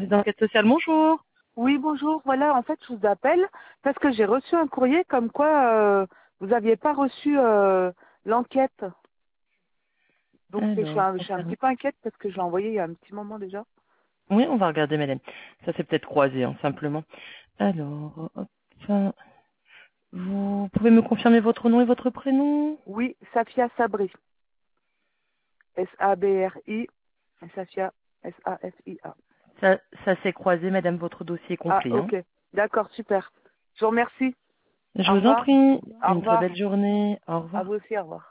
d'enquête sociale, bonjour. Oui, bonjour. Voilà, en fait, je vous appelle parce que j'ai reçu un courrier comme quoi vous n'aviez pas reçu l'enquête. Donc, Alors, je suis un petit peu inquiète parce que je l'ai envoyé il y a un petit moment déjà. oui, on va regarder, madame. Ça s'est peut-être croisé, hein, simplement. Alors, hop, vous pouvez me confirmer votre nom et votre prénom? Oui, Safia Sabri. S-A-B-R-I. Et Safia, S-A-F-I-A. Ça s'est croisé, madame, votre dossier est Ah, complet. Hein. ok. D'accord, super. Je vous remercie. Je Au vous en revoir. prie. Au Une très revoir. belle journée. Au À revoir. vous aussi, au revoir.